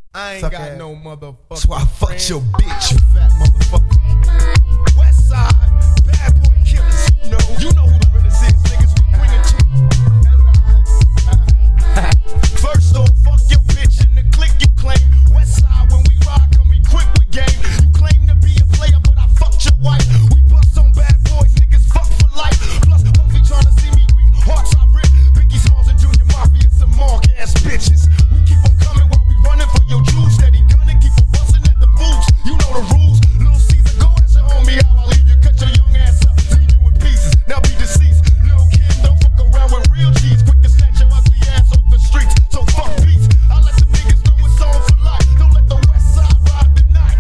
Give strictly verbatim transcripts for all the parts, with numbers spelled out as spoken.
I ain't Suck got ass. no motherfucker. That's why I fucked your bitch, you fat motherfucker. West side, bad boy killers. You know, you know who the realest is, niggas. We bringing to you. First off, fuck your bitch in the clique you claim. West side, when we ride, come equipped with game. You claim to be a player, but I fucked your wife. We bust on bad boys, niggas fuck for life. Plus, Puffy tryna see me weak, hearts I rip. Biggie Smalls and Junior Mafia, some mark ass bitches. We keep on coming while we running for your Jews. Steady gunning, keep on busting at the boots. You know the rules. Little Caesar, go ask your homie how I leave you. Cut your young ass up, leave you in pieces. Now be deceased. Lil' Kim, don't fuck around with real G's. Quick to snatch your ugly ass off the streets. So fuck peace. I let them niggas know it's on for life. Don't let the West Side ride the night.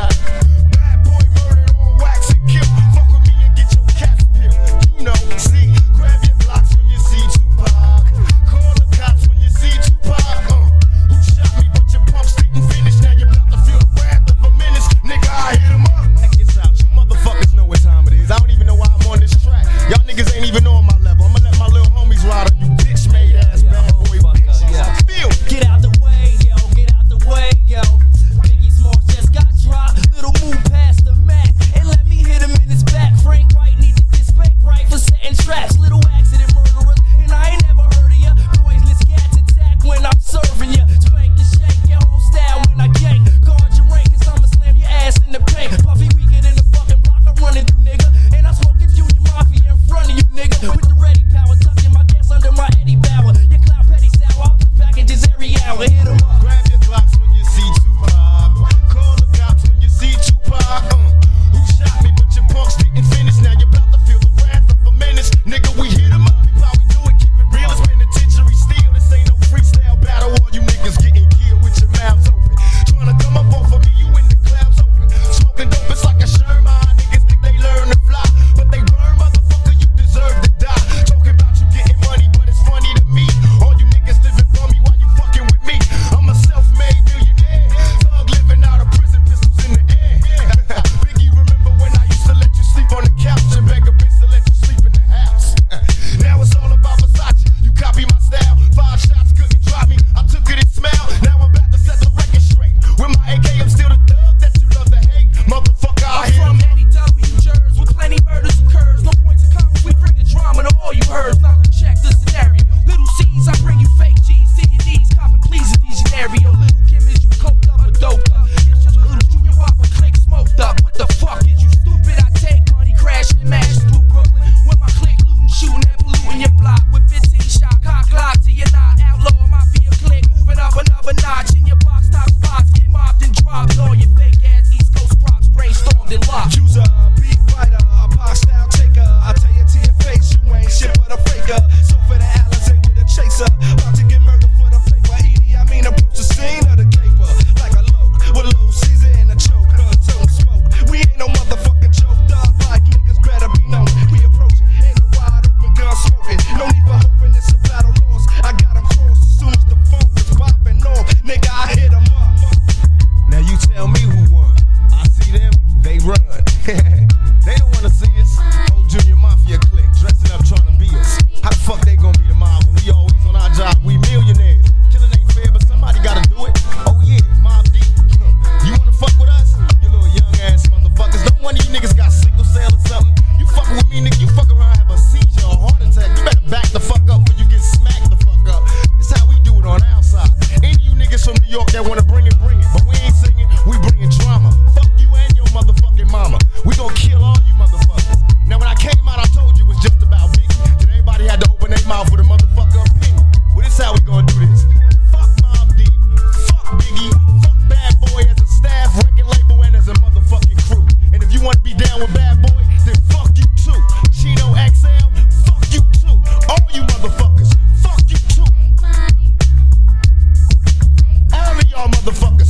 Bad boy murdered on wax and kill. Fuck with me and get your cats peeled. You know, see, grab your blocks when you see Tupac. Call the cops when you see Tupac. Uh, who shot me? But your pumps didn't finish. Now you're about to feel the wrath of a menace. Nigga, I hit him up. Check this out. You motherfuckers know what time it is. I don't even know why I'm on this track. Y'all niggas ain't even on my level. I'ma let my little homies ride on you bitch made ass Yeah, bad oh, boy fuck bitches. up, yeah. Feel. Get out the way, yo, get out the way, yo. Biggie Smalls just got dropped. Little move past the Mac and let me hit him in his back. Frank White need to get spanked right for setting traps. Little accident murderers, and I ain't never heard of ya. Boys, let's get attack when I'm serving ya. Spank the shake, your whole style when I gang. Guard your rank, cause I'ma slam your ass in the paint. Puffy weaker than the fucking block I'm running through, nigga. And I'm smoking Junior Mafia in front of you, nigga. With the ready power, tucking my gas under my Eddie Bauer. Your cloud petty sour, I'll put packages every hour. Hit 'em up. Grab your Glocks when you see Tupac. Call the cops when you see Tupac. Uh, who shot me? But your punks didn't finish. Now you're about to feel the wrath of a menace. Nigga, we hit 'em up. People, how we do it, keep it real. It's penitentiary steel. This ain't no freestyle battle. All you niggas getting killed with your mouths open. Trying to come up off of me, you in the clouds open. Smoking dope, it's like a Sherman. Niggas think they learn to fly, but they burn, motherfucker. You deserve to die. Talking about you getting money, but it's funny to me. All you niggas living bummy while you fucking with me. I'm a self-made millionaire. Thug living out of prison, pistols in the air. Biggie, remember when I used to let you sleep on the couch and beg a bitch to let you sleep in the house? Now it's all about Versace. You copy my style. Five shots couldn't drop me. I took it and smiled. Now I'm about to set the record straight. With my A K, I'm still the thug that you love to hate. Motherfucker, I I'm hit from him. N E W Jers with plenty murders occurs. No point to come, we bring the drama to all you heard. Now check the scenario. Little C's, I bring you fake G's to your knees. Copping please in these scenario. Little Kim, is you coked up or doped up? It's your little Junior Whopper click smoked up. What the fuck is you stupid? I take money, crash and mash through Brooklyn. With my click looting, shooting and polluting your block. With fifteen shot, cock lock to your knot. Outlaw mafia click, moving up another notch. In your box top spots, get mopped and dropped. All your fake ass East Coast props brainstormed and locked. Choose a beat writer, a pop style taker. I tell you to your face, you ain't shit but a faker. So for the Alizé with a chaser, about to get murdered for the paper. Edie, I mean approach the scene of the caper like a loke with low Caesar in a choke. Uh, don't smoke. We ain't no motherfucking joke. Dog like niggas better be known. We approaching in a wide open gun smoking. No need for hoping it's a battle lost. I got 'em crossed as soon as the funk is popping off. Nigga, I hit 'em up. Now you tell me who won. I see them, they run. They don't wanna see us. Old Junior Mafia clique, dressing up trying to be us. How the fuck they gonna be the mob when we always on our job? We millionaires. Killing ain't fair, but somebody gotta do it. Oh yeah, Mob Deep. You wanna fuck with us? You little young ass motherfuckers. Don't one of you niggas got sickle cell or something? You fucking with me, nigga. You fuck around, have a seizure or heart attack. You better back the fuck up before you get smacked the fuck up. It's how we do it on our side. Any of you niggas from New York that wanna bring it, bring it. But we ain't singing, we bringing drama. Fuck you and your motherfucking mama. We gon' kill all you motherfuckers. Now when I came out, I told you it was just about Biggie. Then everybody had to open their mouth with a motherfucker opinion. Well, this how we gonna do this. Fuck Mob Deep, fuck Biggie, fuck Bad Boy as a staff, record label, and as a motherfucking crew. And if you wanna be down with Bad Boy, then fuck you too. Chino X L, fuck you too. All you motherfuckers, fuck you too. All of y'all motherfuckers.